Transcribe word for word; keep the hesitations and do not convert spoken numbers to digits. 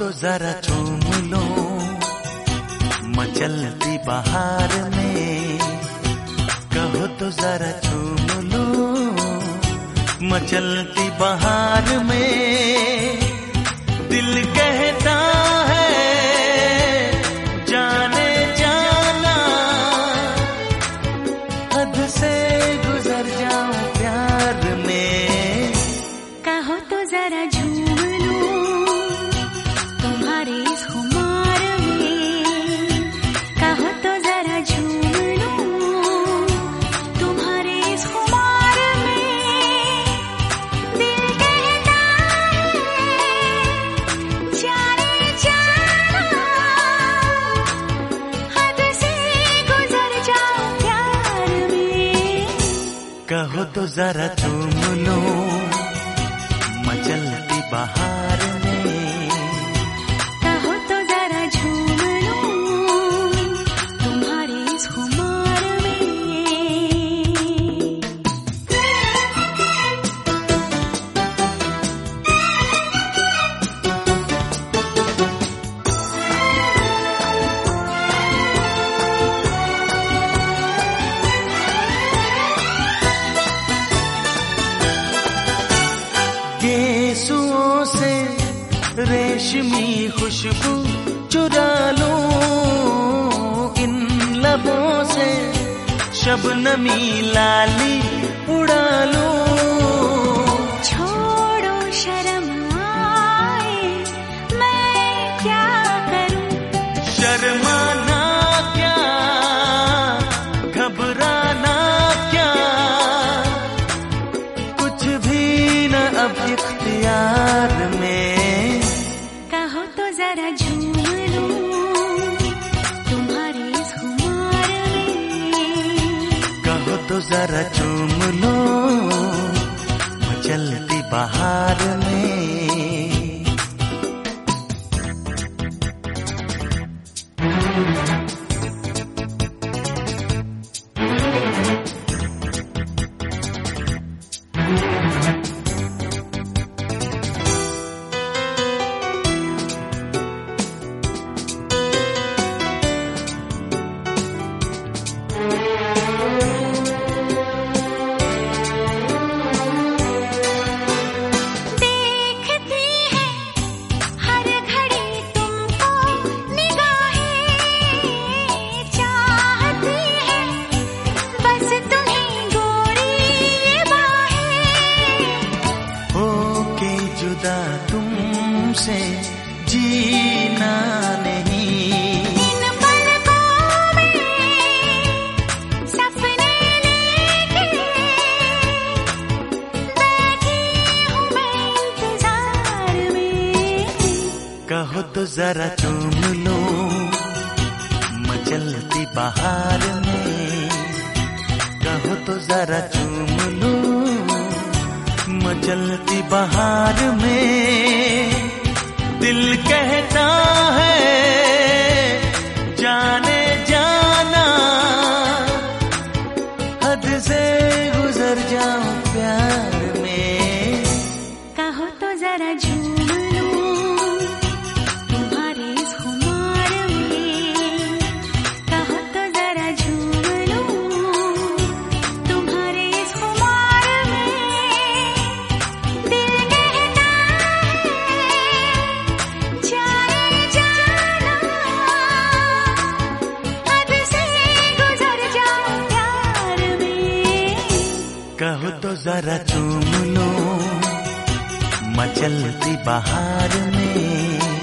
तो जरा चूम लो मचलती बहार में, कहो तो जरा चूम लो मचलती बहार में। दिल कहता है जाने जाना, हद से गुजर जाऊं प्यार में। कहो तो जरा झूम लूं तुम्हारे इस खुमार में, कहो तो जरा झूम लूं तुम्हारे इस खुमार में। दिल कहता है जाने जाना, हद से गुजर जाऊं प्यार में। कहो तो जरा चूम लो मचलती बहार में, कहो तो जरा झूम लूं तुम्हारे इस खुमार में। गेसुओं से रेशमी खुशबू चुरा लूं, इन लबों से शबनमी लाली उड़ा लूं। छोड़ो शर्म आए मैं क्या करूं, शर्माना क्या घबराना क्या, कुछ भी न अब इख्तियार में। कहो तो जरा झूम लूं तुम्हारे इस खुमार में, कहो तो जरा चूम लो मचलती बहार में। तुमसे जीना नहीं, इन पलकों में सपने लेके बैठी हूँ मैं इंतजार में। कहो तो जरा चूम लो मचलती बहार में, कहो तो जरा चूम लो मचलती बहार में। दिल कहता है जाने जाना, हद से गुजर जाऊं प्यार में। कहो तो जरा झूम लूं तुम्हारे इस खुमार में, कहो तो जरा झूम लूं तुम्हारे इस खुमार में। दिल कहता है जाने जाना, हद से गुजर जाऊं प्यार में। कहो तो जरा चूम लो मचलती बहार में।